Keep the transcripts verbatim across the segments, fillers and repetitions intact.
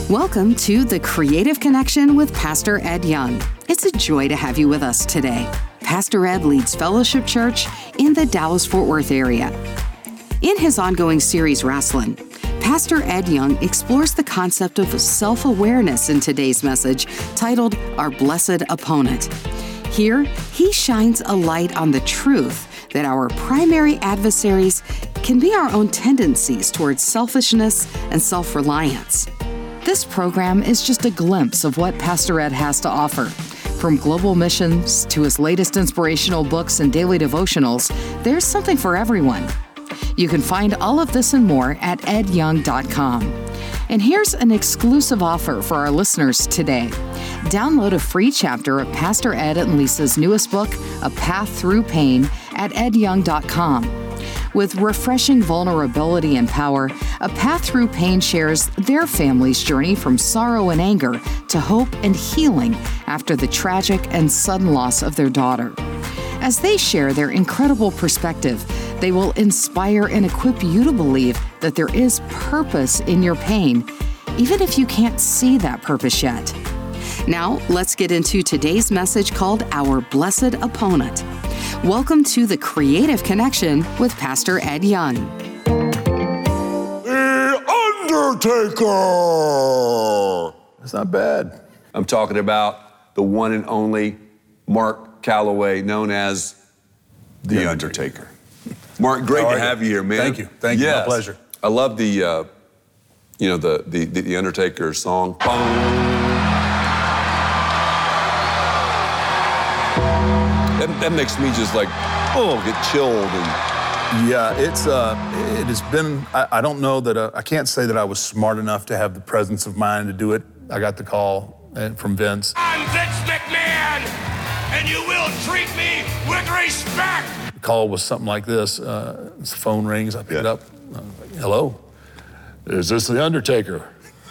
Welcome to The Creative Connection with Pastor Ed Young. It's a joy to have you with us today. Pastor Ed leads Fellowship Church in the Dallas-Fort Worth area. In his ongoing series, Wrestling, Pastor Ed Young explores the concept of self-awareness in today's message, titled Our Blessed Opponent. Here, he shines a light on the truth that our primary adversaries can be our own tendencies towards selfishness and self-reliance. This program is just a glimpse of what Pastor Ed has to offer. From global missions to his latest inspirational books and daily devotionals, there's something for everyone. You can find all of this and more at ed young dot com. And here's an exclusive offer for our listeners today. Download a free chapter of Pastor Ed and Lisa's newest book, A Path Through Pain, at ed young dot com. With refreshing vulnerability and power, A Path Through Pain shares their family's journey from sorrow and anger to hope and healing after the tragic and sudden loss of their daughter. As they share their incredible perspective, they will inspire and equip you to believe that there is purpose in your pain, even if you can't see that purpose yet. Now, let's get into today's message called Our Blessed Opponent. Welcome to The Creative Connection with Pastor Ed Young. The Undertaker! That's not bad. I'm talking about the one and only Mark Calloway, known as The, the Undertaker. Undertaker. Mark, great to have you here, man. Thank you. Thank you. Yes. My pleasure. I love the, uh, you know, the, the, the Undertaker song. That, that makes me just like, oh, get chilled. And... Yeah, it's, uh, it has been, I, I don't know that, uh, I can't say that I was smart enough to have the presence of mind to do it. I got the call from Vince. I'm Vince McMahon, and you will treat me with respect. The call was something like this. Uh, the phone rings, I pick yeah. it up. I was like, hello? Is this The Undertaker?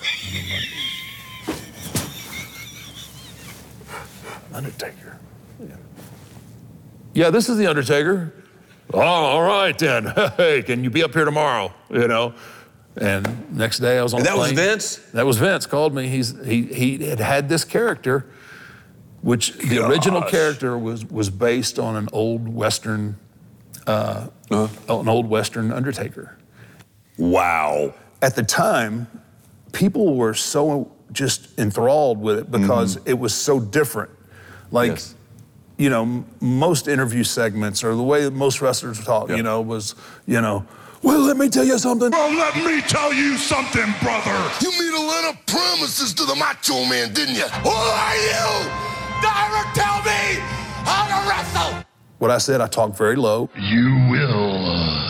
Undertaker? Yeah. yeah, this is The Undertaker. Oh, all right then. Hey, can you be up here tomorrow? You know? And next day I was on and the plane. That was Vince? That was Vince, called me. He's, he, he had had this character, which Gosh. the original character was, was based on an old Western, uh, uh-huh. an old Western Undertaker. Wow. At the time, people were so just enthralled with it because mm-hmm. it was so different. Like, yes. you know, m- most interview segments or the way that most wrestlers talk, yep. you know, was, you know, well, let me tell you something. Well, let me tell you something, brother. You made a lot of promises to the Macho Man, didn't you? Who are you to ever tell me how to wrestle? What I said, I talked very low. You will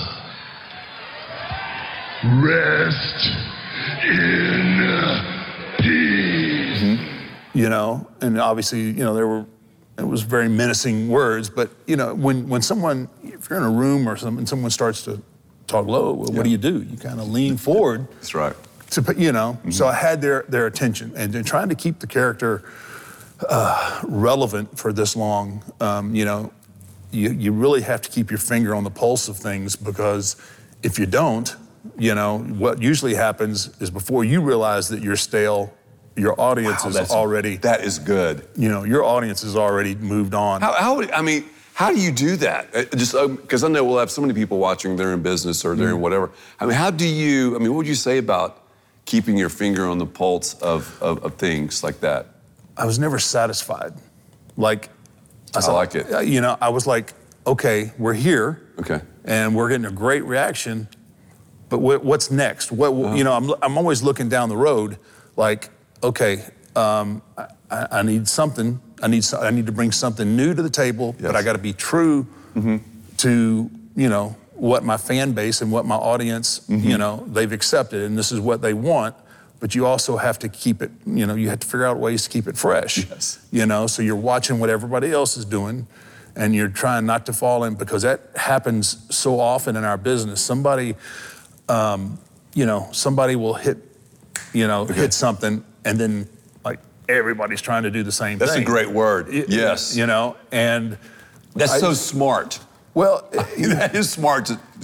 rest in peace. Mm-hmm. You know, and obviously, you know, there were, it was very menacing words, but, you know, when, when someone, if you're in a room or something, and someone starts to talk low, well, yeah. what do you do? You kind of lean forward. That's right. To, you know, mm-hmm. so I had their, their attention, and they're trying to keep the character uh, relevant for this long. Um, you know, you, you really have to keep your finger on the pulse of things, because if you don't, you know, what usually happens is before you realize that you're stale, your audience wow, is already... That is good. You know, your audience has already moved on. How, how I mean, how do you do that? Just because um, I know we'll have so many people watching, they're in business or they're mm. in whatever. I mean, how do you, I mean, what would you say about keeping your finger on the pulse of, of, of things like that? I was never satisfied. Like... I, I like it. You know, I was like, okay, we're here. Okay. And we're getting a great reaction, but what, what's next? What, uh-huh. You know, I'm, I'm always looking down the road like, okay, um, I, I need something. I need I need to bring something new to the table, yes. but I got to be true mm-hmm. to, you know, what my fan base and what my audience, mm-hmm. you know, they've accepted, and this is what they want. But you also have to keep it, you know, you have to figure out ways to keep it fresh. Yes. You know, so you're watching what everybody else is doing, and you're trying not to fall in, because that happens so often in our business. Somebody, um, you know, somebody will hit, you know, okay. hit something, and then like everybody's trying to do the same That's thing. That's a great word. It, yes. You know, and that's I, so smart. Well, that is smart. To, yeah.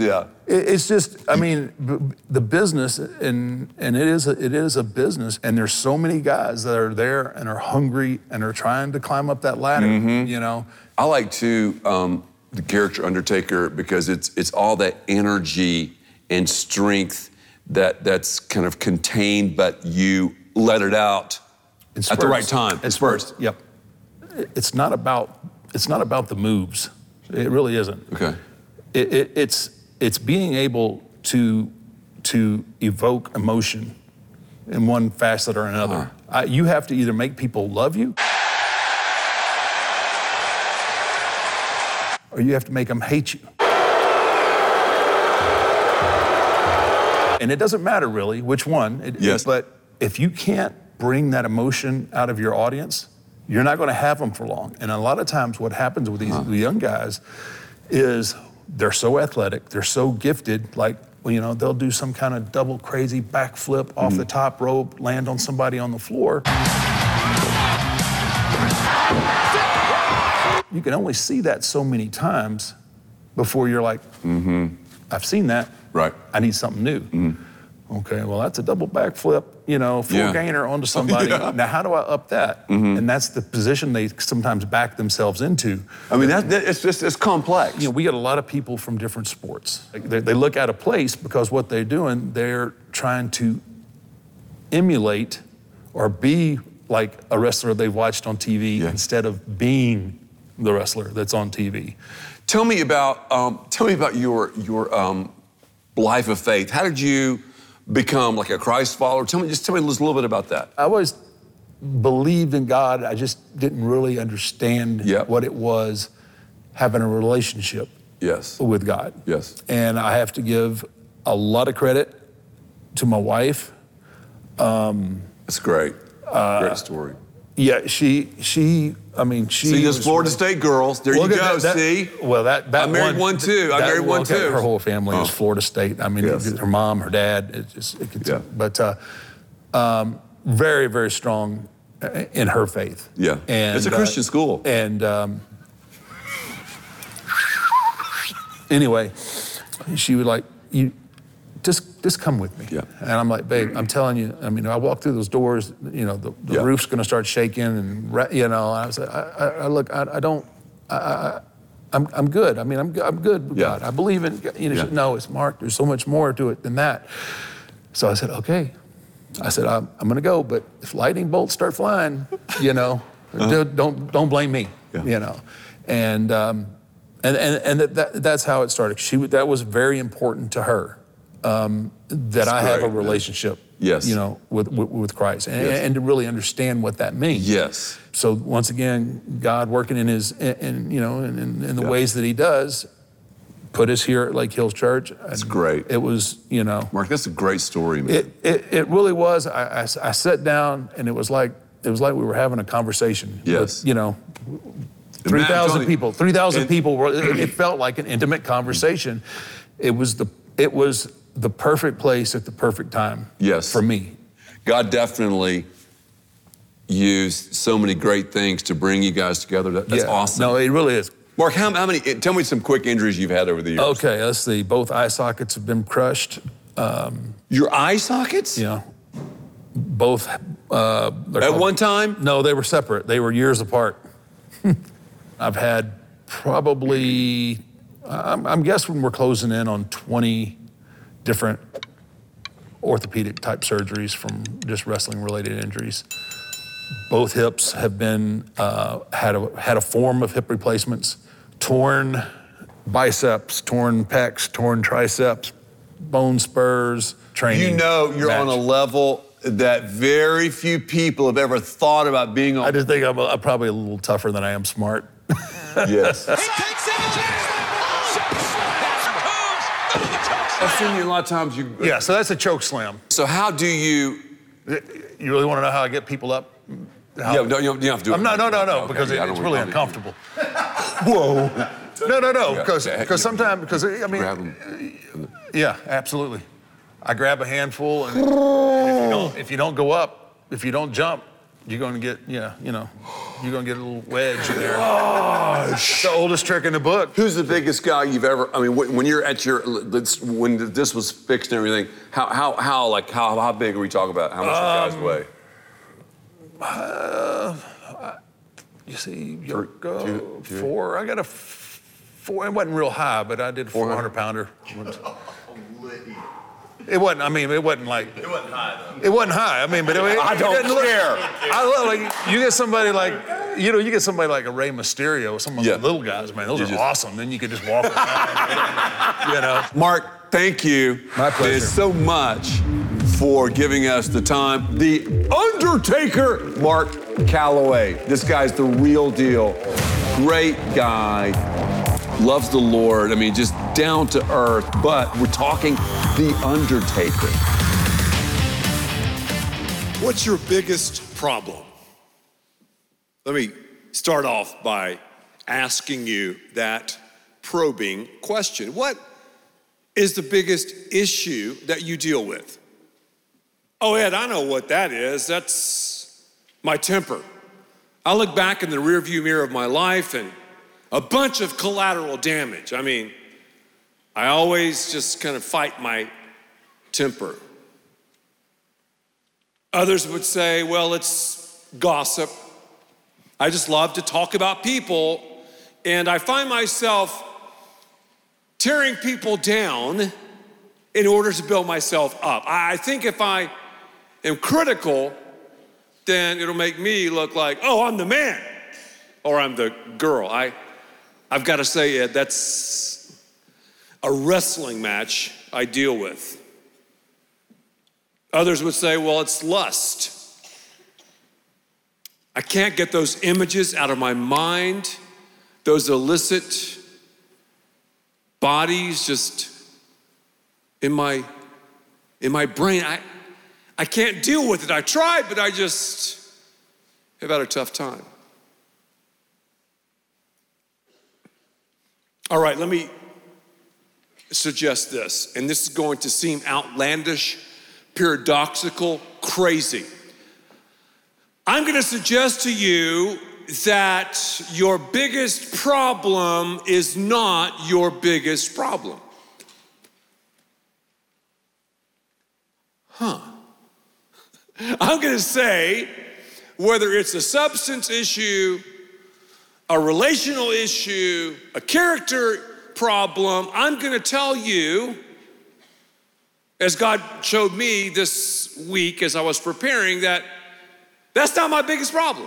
It, it's just, I mean, b- the business, and and it is a, it is a business, and there's so many guys that are there and are hungry and are trying to climb up that ladder. Mm-hmm. You know. I like to um, the character Undertaker because it's it's all that energy and strength that that's kind of contained, but you let it out at the right time. It's spurts. Yep. It's not about it's not about the moves. It really isn't. Okay. It, it, it's it's being able to to evoke emotion in one facet or another. Uh-huh. I, you have to either make people love you, or you have to make them hate you. And it doesn't matter really which one. It, Yes. But if you can't bring that emotion out of your audience, you're not going to have them for long. And a lot of times what happens with these Huh. the young guys is they're so athletic, they're so gifted, like, well, you know, they'll do some kind of double crazy backflip mm-hmm. off the top rope, land on somebody on the floor. You can only see that so many times before you're like, Mm-hmm. I've seen that. Right. I need something new. Mm-hmm. Okay, well, that's a double backflip, you know, full Yeah. gainer onto somebody. Yeah. Now, how do I up that? Mm-hmm. And that's the position they sometimes back themselves into. I mean, that, that, it's just, it's complex. You know, we get a lot of people from different sports. Like, They, they look at a place because what they're doing, they're trying to emulate or be like a wrestler they've watched on T V Yeah. instead of being the wrestler that's on T V. Tell me about, um, tell me about your, your um, life of faith. How did you become like a Christ follower? Tell me, just tell me a little bit about that. I always believed in God. I just didn't really understand Yeah. what it was having a relationship Yes. with God. Yes. And I have to give a lot of credit to my wife. Um, That's great. uh, great story. Yeah, she, she, I mean, she See, those was- Florida State girls. There Well, you that- go. that- see, Well, that, that I married one, too. I that- married one okay, too. Her whole family Oh. is Florida State. I mean, Yes. her mom, her dad. It just, it gets, Yeah. But uh, um, very, very strong in her faith. Yeah. And, It's a Christian uh, school. And um, anyway, she would like you. Just, just come with me. Yeah. And I'm like, babe, I'm telling you. I mean, I walk through those doors. You know, the, the Yeah. roof's going to start shaking, and ra- you know. I was like, I, I, I look, I, I don't. I, I, I'm, I'm good. I mean, I'm, I'm good with Yeah. God. I believe in. You know, Yeah. she said, no, it's Mark. There's so much more to it than that. So I said, okay. I said, I'm, I'm going to go, but if lightning bolts start flying, you know, Uh-huh. don't don't blame me. Yeah. You know, and um, and and and that, that, that's how it started. She that was very important to her. Um, that That's I have great, a man. relationship, Yes. you know, with with, with Christ, and, Yes. and to really understand what that means. Yes. So once again, God working in His, in, in you know, in, in, in the Yeah. ways that He does, put us here at Lake Hills Church. That's great. It was, you know, Mark, that's a great story, man. it it, it really was. I, I, I sat down, and it was like it was like we were having a conversation. Yes. With, you know. And Three Matt, I'm telling thousand you- people. Three thousand and- people. Were, it, it felt like an intimate conversation. It was the. It was the perfect place at the perfect time. Yes. For me. God definitely used so many great things to bring you guys together. That, that's Yeah. awesome. No, it really is. Mark, how, how many? Tell me some quick injuries you've had over the years. Okay, let's see. Both eye sockets have been crushed. Um, Your eye sockets? you know, both. Uh, they're At called- one time? No, they were separate. They were years apart. I've had probably. I'm, I'm guessing we're closing in on twenty different orthopedic type surgeries from just wrestling related injuries. Both hips have been uh, had a had a form of hip replacements, torn biceps, torn pecs, torn triceps, bone spurs, training. You know you're match. on a level that very few people have ever thought about being on. I just think I'm, a, I'm probably a little tougher than I am smart. Yes. He takes it. I've seen you a lot of times. You. Yeah, so that's a choke slam. So how do you? You really want to know how I get people up? How- Yeah, no, you don't, you don't have to do it. I'm not, no, no, no, Okay, because yeah, I it, it's don't really wanna- uncomfortable. Whoa. No, no, no, Yeah, because okay. because sometimes, because I mean, Grab them. yeah, absolutely. I grab a handful, and if you don't, if you don't go up, if you don't jump, you're going to get, yeah, you know, you're going to get a little wedge in there. Oh, it's the oldest trick in the book. Who's the biggest guy you've ever, I mean, when when you're at your, when this was fixed and everything, how, how, how like, how, how big are we talking about? How much um, you guys weigh? Uh, you see, Three, go, two, two. four, I got a four, it wasn't real high, but I did a four hundred pounder. It wasn't, I mean, it wasn't like. It wasn't high, though. It wasn't high. I mean, but it, I don't it care. Look, I love, like, you get somebody like, you know, you get somebody like a Rey Mysterio, some of yeah. the little guys, man, those you are just, awesome. Then you could just walk around, you know. Mark, thank you. My pleasure. so much for giving us the time. The Undertaker, Mark Calaway. This guy's the real deal. Great guy. Loves the Lord. I mean, just down to earth. But we're talking The Undertaker. What's your biggest problem? Let me start off by asking you that probing question. What is the biggest issue that you deal with? Oh, Ed, I know what that is. That's my temper. I look back in the rearview mirror of my life and a bunch of collateral damage. I mean, I always just kind of fight my temper. Others would say, well, it's gossip. I just love to talk about people, and I find myself tearing people down in order to build myself up. I think if I am critical, then it'll make me look like, oh, I'm the man, or I'm the girl. I, I've got to say, Ed, that's a wrestling match I deal with. Others would say, well, it's lust. I can't get those images out of my mind, those illicit bodies just in my, in my brain. I, I can't deal with it. I tried, but I just have had a tough time. All right, let me suggest this, and this is going to seem outlandish, paradoxical, crazy. I'm going to suggest to you that your biggest problem is not your biggest problem. Huh. I'm going to say, whether it's a substance issue, a relational issue, a character problem, I'm going to tell you, as God showed me this week as I was preparing, that that's not my biggest problem.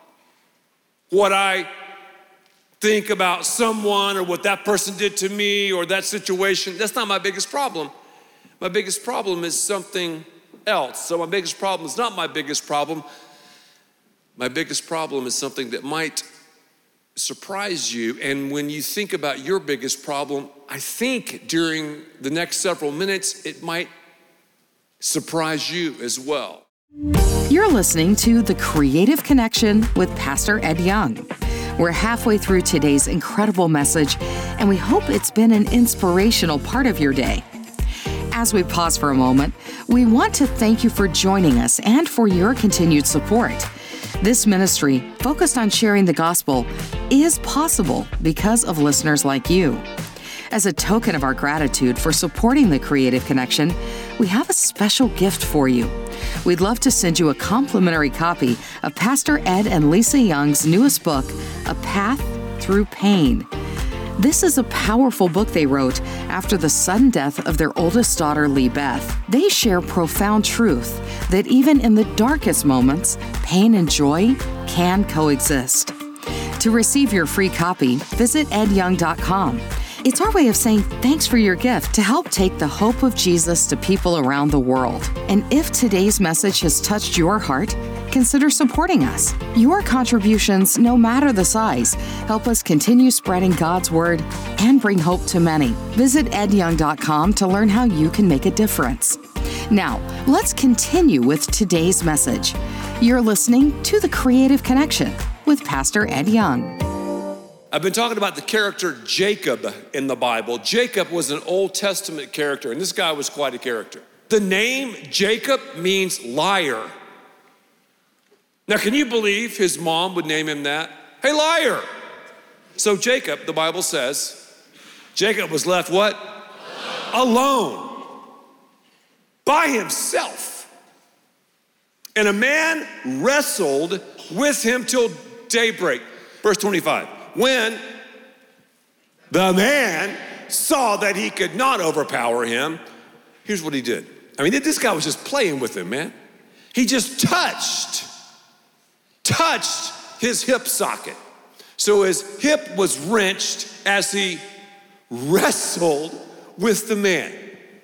What I think about someone or what that person did to me or that situation, that's not my biggest problem. My biggest problem is something else. So my biggest problem is not my biggest problem. My biggest problem is something that might surprise you. And when you think about your biggest problem, I think during the next several minutes, it might surprise you as well. You're listening to The Creative Connection with Pastor Ed Young. We're halfway through today's incredible message, and we hope it's been an inspirational part of your day. As we pause for a moment, we want to thank you for joining us and for your continued support. This ministry, focused on sharing the gospel, is possible because of listeners like you. As a token of our gratitude for supporting The Creative Connection, we have a special gift for you. We'd love to send you a complimentary copy of Pastor Ed and Lisa Young's newest book, A Path Through Pain. This is a powerful book they wrote after the sudden death of their oldest daughter, Lee Beth. They share profound truth that even in the darkest moments, pain and joy can coexist. To receive your free copy, visit ed young dot com. It's our way of saying thanks for your gift to help take the hope of Jesus to people around the world. And if today's message has touched your heart, consider supporting us. Your contributions, no matter the size, help us continue spreading God's word and bring hope to many. Visit ed young dot com to learn how you can make a difference. Now, let's continue with today's message. You're listening to The Creative Connection with Pastor Ed Young. I've been talking about the character Jacob in the Bible. Jacob was an Old Testament character, and this guy was quite a character. The name Jacob means liar. Now, can you believe his mom would name him that? Hey, liar. So Jacob, the Bible says, Jacob was left what? Alone. Alone. By himself. And a man wrestled with him till daybreak. Verse twenty-five. When the man saw that he could not overpower him, here's what he did. I mean, this guy was just playing with him, man. He just touched, touched his hip socket. So his hip was wrenched as he wrestled with the man.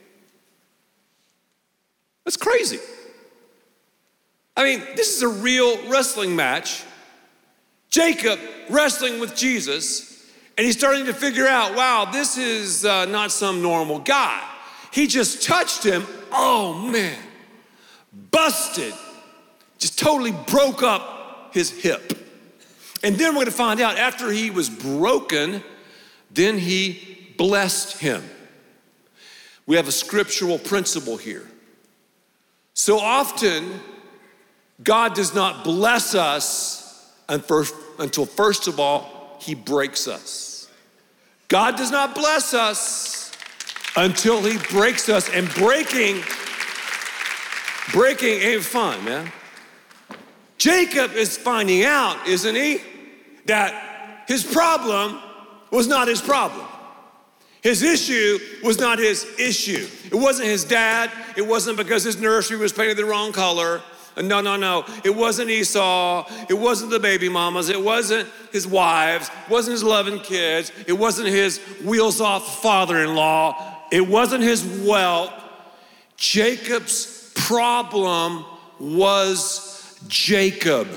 That's crazy. I mean, this is a real wrestling match. Jacob wrestling with Jesus, and he's starting to figure out, wow, this is uh, not some normal guy. He just touched him. Oh, man. Busted. Just totally broke up his hip. And then we're going to find out after he was broken, then he blessed him. We have a scriptural principle here. So often, God does not bless us until first of all, he breaks us. God does not bless us until he breaks us. And breaking, breaking ain't fun, man. Jacob is finding out, isn't he, that his problem was not his problem. His issue was not his issue. It wasn't his dad. It wasn't because his nursery was painted the wrong color. No, no, no. It wasn't Esau. It wasn't the baby mamas. It wasn't his wives. It wasn't his loving kids. It wasn't his wheels off father-in-law. It wasn't his wealth. Jacob's problem was Jacob.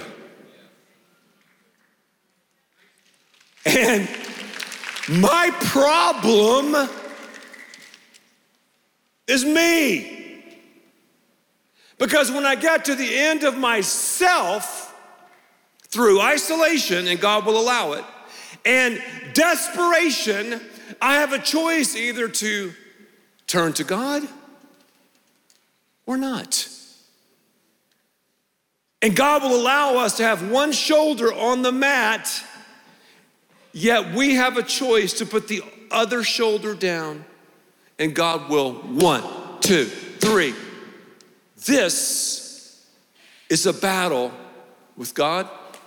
And my problem is me. Because when I get to the end of myself, through isolation, and God will allow it, and desperation, I have a choice either to turn to God or not. And God will allow us to have one shoulder on the mat, yet we have a choice to put the other shoulder down, and God will, one, two, three. This is a battle with God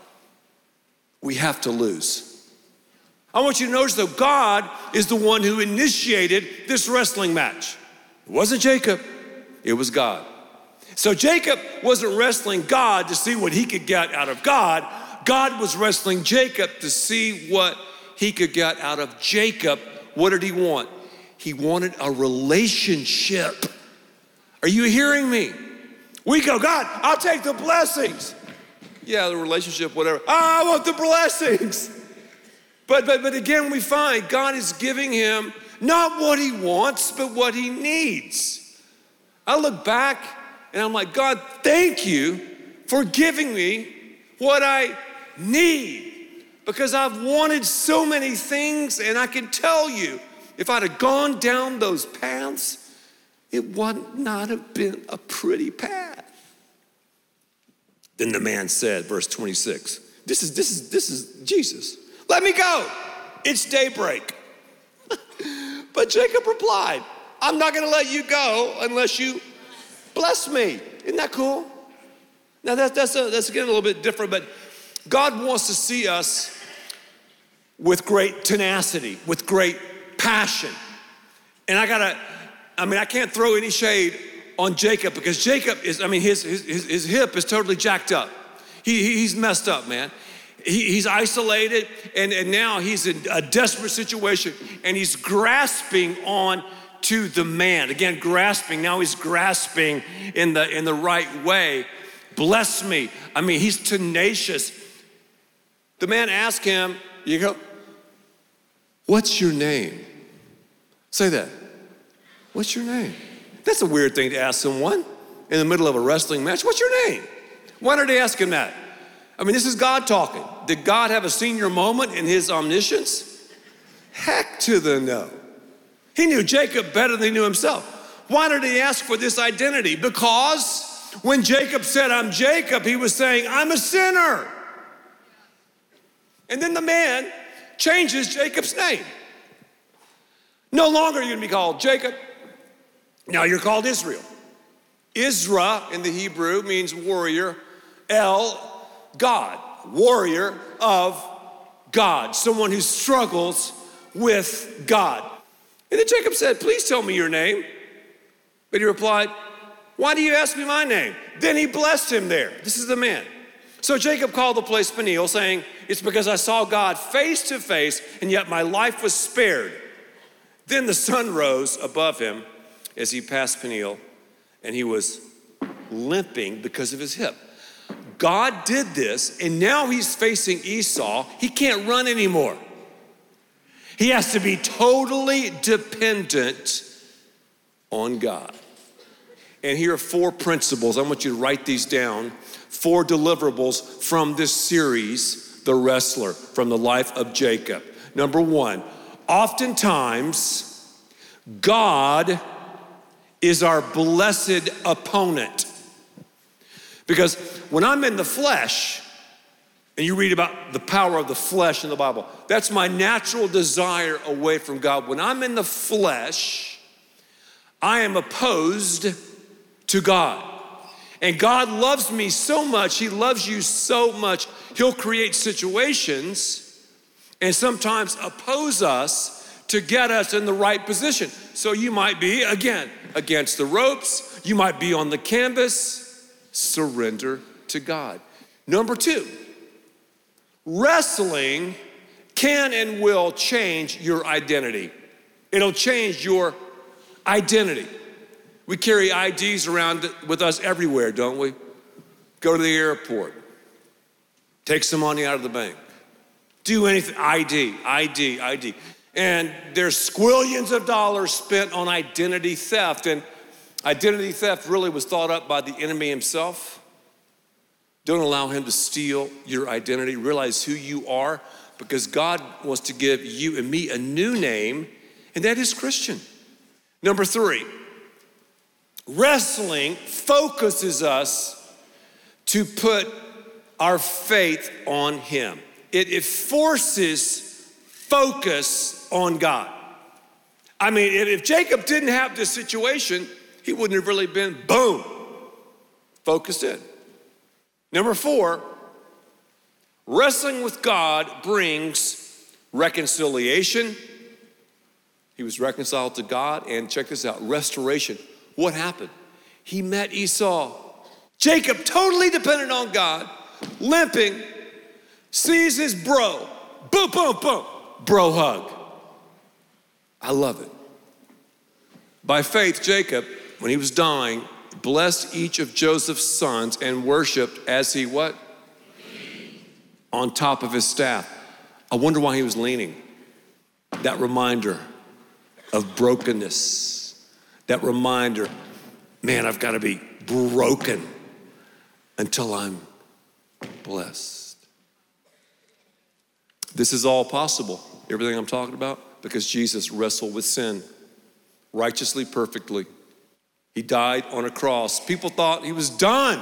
we have to lose. I want you to notice, though, God is the one who initiated this wrestling match. It wasn't Jacob, it was God. So Jacob wasn't wrestling God to see what he could get out of God. God was wrestling Jacob to see what he could get out of Jacob. What did he want? He wanted a relationship. Are you hearing me? We go, God, I'll take the blessings. Yeah, the relationship, whatever. Oh, I want the blessings. But, but, but again, we find God is giving him not what he wants, but what he needs. I look back and I'm like, God, thank you for giving me what I need. Because I've wanted so many things, and I can tell you, if I'd have gone down those paths, it would not have been a pretty path. Then the man said, verse twenty-six, this is, this is, this is Jesus. Let me go. It's daybreak. But Jacob replied, I'm not going to let you go unless you bless me. Isn't that cool? Now that's, that's, a, that's again a little bit different, but God wants to see us with great tenacity, with great passion. And I gotta, I mean, I can't throw any shade on Jacob because Jacob is, I mean, his, his, his hip is totally jacked up. He, he's messed up, man. He, he's isolated, and, and now he's in a desperate situation, and he's grasping on to the man. Again, grasping, now he's grasping in the, in the right way. Bless me. I mean, he's tenacious. The man asked him, you go, what's your name? Say that. What's your name? That's a weird thing to ask someone in the middle of a wrestling match. What's your name? Why did they ask him that? I mean, this is God talking. Did God have a senior moment in his omniscience? Heck to the no. He knew Jacob better than he knew himself. Why did he ask for this identity? Because When Jacob said, I'm Jacob, he was saying, I'm a sinner. And then the man changes Jacob's name. No longer are you going to be called Jacob. Now you're called Israel. Isra in the Hebrew means warrior. El, God, warrior of God, someone who struggles with God. And then Jacob said, please tell me your name. But he replied, why do you ask me my name? Then he blessed him there. This is the man. So Jacob called the place Peniel, saying, it's because I saw God face to face, and yet my life was spared. Then the sun rose above him as he passed Peniel, and he was limping because of his hip. God did this, and now he's facing Esau. He can't run anymore. He has to be totally dependent on God. And here are four principles. I want you to write these down. Four deliverables from this series, The Wrestler, from the life of Jacob. Number one, oftentimes, God is our blessed opponent. Because when I'm in the flesh, and you read about the power of the flesh in the Bible, that's my natural desire away from God. When I'm in the flesh, I am opposed to God. And God loves me so much, he loves you so much, he'll create situations and sometimes oppose us to get us in the right position. So you might be, again, against the ropes, you might be on the canvas, surrender to God. Number two, wrestling can and will change your identity. It'll change your identity. We carry I Ds around with us everywhere, don't we? Go to the airport, take some money out of the bank, do anything, I D, I D, I D. And there's squillions of dollars spent on identity theft, and identity theft really was thought up by the enemy himself. Don't allow him to steal your identity. Realize who you are, because God wants to give you and me a new name, and that is Christian. Number three, wrestling focuses us to put our faith on him. It, it forces focus on God. I mean, if Jacob didn't have this situation, he wouldn't have really been, boom, focused in. Number four, wrestling with God brings reconciliation. He was reconciled to God, and check this out, restoration. What happened? He met Esau. Jacob, totally dependent on God, limping, sees his bro, boom, boom, boom, bro hug. I love it. By faith, Jacob, when he was dying, blessed each of Joseph's sons and worshiped as he what? On top of his staff. I wonder why he was leaning. That reminder of brokenness. That reminder, man, I've got to be broken until I'm blessed. This is all possible, everything I'm talking about, because Jesus wrestled with sin righteously, perfectly. He died on a cross. People thought he was done.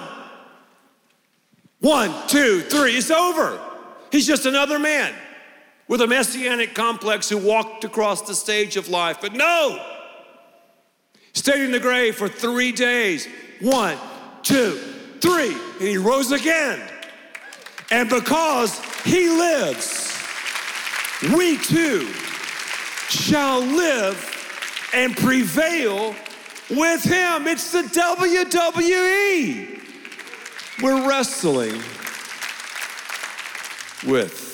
One, two, three, it's over. He's just another man with a messianic complex who walked across the stage of life. But no, stayed in the grave for three days. One, two, three, and he rose again. And because he lives, we too shall live and prevail with him. It's the W W E. We're wrestling with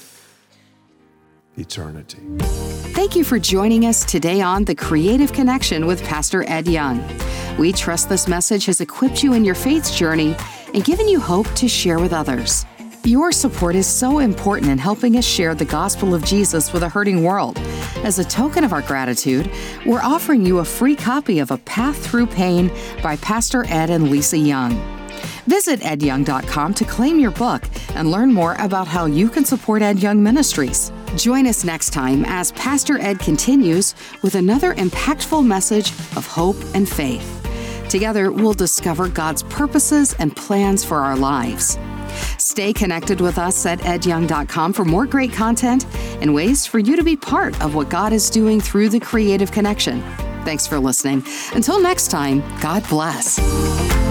eternity. Thank you for joining us today on The Creative Connection with Pastor Ed Young. We trust this message has equipped you in your faith journey and given you hope to share with others. Your support is so important in helping us share the gospel of Jesus with a hurting world. As a token of our gratitude, we're offering you a free copy of A Path Through Pain by Pastor Ed and Lisa Young. Visit ed young dot com to claim your book and learn more about how you can support Ed Young Ministries. Join us next time as Pastor Ed continues with another impactful message of hope and faith. Together, we'll discover God's purposes and plans for our lives. Stay connected with us at ed young dot com for more great content and ways for you to be part of what God is doing through the Creative Connection. Thanks for listening. Until next time, God bless.